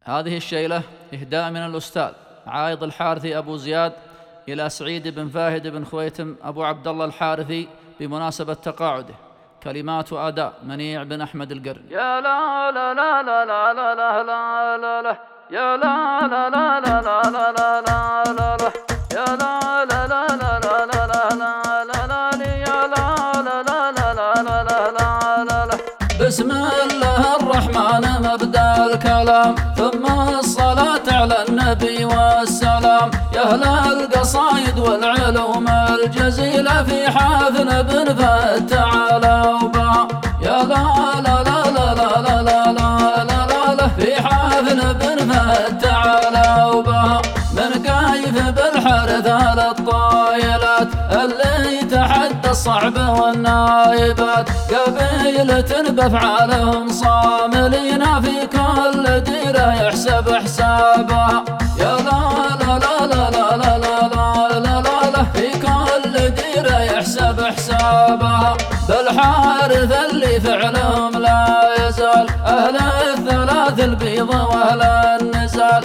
هذه الشيلة إهداء من الأستاذ عايض الحارثي أبو زياد إلى سعيد بن فاهد بن خويتم أبو عبد الله الحارثي بمناسبة تقاعده. كلمات وأداء منيع بن أحمد القرني. يا لا لا لا لا لا لا لا لا لا لا يا لا لا لا لا لا لا لا لا لا لا يا لا لا لا لا لا لا لا لا لا لا يا لا لا لا لا لا لا لا لا لا. بسم الله الرحمن مبدأ الكلام، ثم الصلاة على النبي والسلام. يا أهل القصايد والعلوم الجزيلة في حافل بن فهد تعالوا بها. يا لا لا لا لا لا لا لا لا لا لا في حافل بن فهد تعالوا بها. من كيف بالحرث على الطايلات اللي تحدى الصعب والنايبات. قبيلة بأفعالهم صاملين في كل ديرة يحسب حسابها. يا لا لا لا لا لا لا لا لا لا لا في كل ديرة يحسب حسابها. بالحارث اللي فعلهم لا يزال أهل الثلاث البيض وأهل النزال.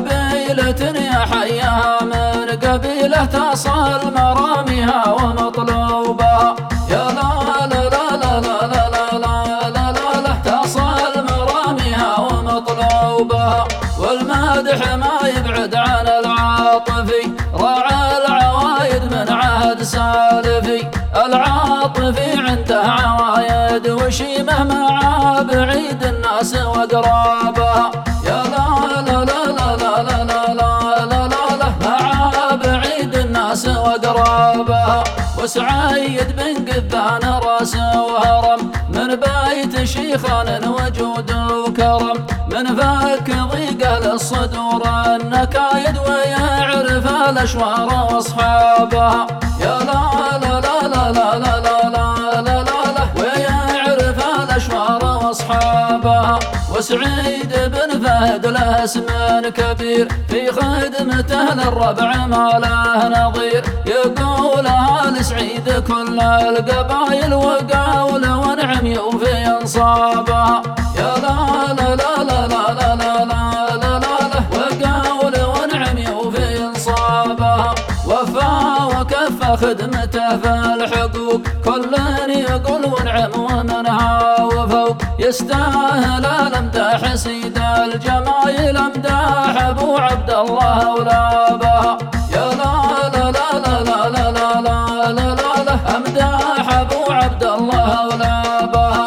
قبيلة يا حيها من قبيلة تصل مراميها ومطلوبها. يا لا لا لا لا لا لا لا لا لا لا تصل مراميها ومطلوبها. والمادح ما يبعد عن العاطفي، راعى العوايد من عهد سالفي. العاطفي عنده عوايد وشيمه مع بعيد الناس وقرابها. يا لا لا لا لا لا لا لا لا لا لا مع بعيد الناس وقرابها. وسعيد بن قبان راس وهرم من بيت شيخان وجود وكرم. من فك ضيقه للصدور النكايد ويعرف الاشوار واصحابها. يا لا لا لا لا لا لا لا لا لا ويعرف الاشوار واصحابها. وسعيد بن فهد له اسم كبير في خدمته للربع ما له نظير. يقولها لسعيد كل القبايل وقول ونعم يوفي انصابها. يا لا لا لا لا لا لا لا لا لا لا وقول ونعم يوفي انصابها. وفى وكفى خدمته في الحقوق كل يقول ونعم ومنها وفوق. يستاهل الامداح سيد الجمايل امداح ابو عبد الله اولابها. يا لا لا لا لا لا لا لا لا لا لا امداح ابو عبد الله اولابها.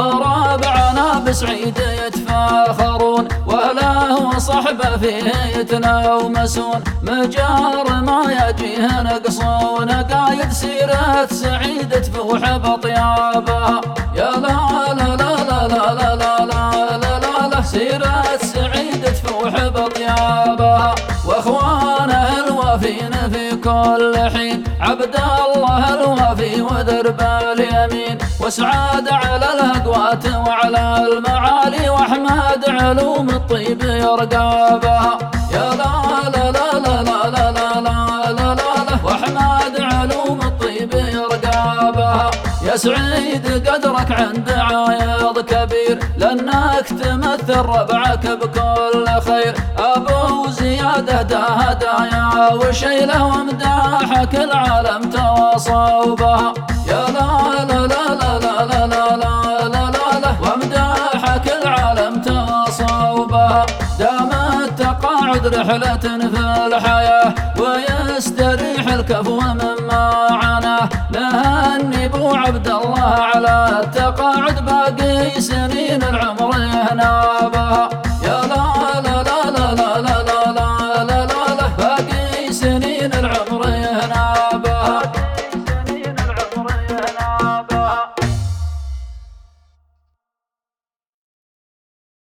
ورابعنا بسعيد يتفاخرون واهله وصحبه فيه يتناومسون. مجار ما يجيه نقصون قايد سيرة سعيد تفوح بطيابها. يا لا لا لا لا لا لا لا لا لا لا سيرة سعيد تفوح بطيابها. واخوانه الوافين في كل حين عبد الله الوافي وذرب اليمين. وسعاد على الهقوات وعلى المعالي واحمد علوم الطيب يرقابها. يا لا لا لا لا لا لا لا لا لا لا واحمد علوم الطيب يرقابها. يا سعيد قدرك عند عايض كبير لانك تمثل ربعك بكل خير. ابو زياد اهداه هدايا وشيله ومداحك العالم تواصوا بها. يا لا لا لا لا لا لا لا لا لا لا ومداحك العالم تواصوا بها. دام التقاعد رحلة في الحياة ويستريح الكفو مما عناه. نهني ابو عبد الله على التقاعد باقي سنين العمر يهنى بها.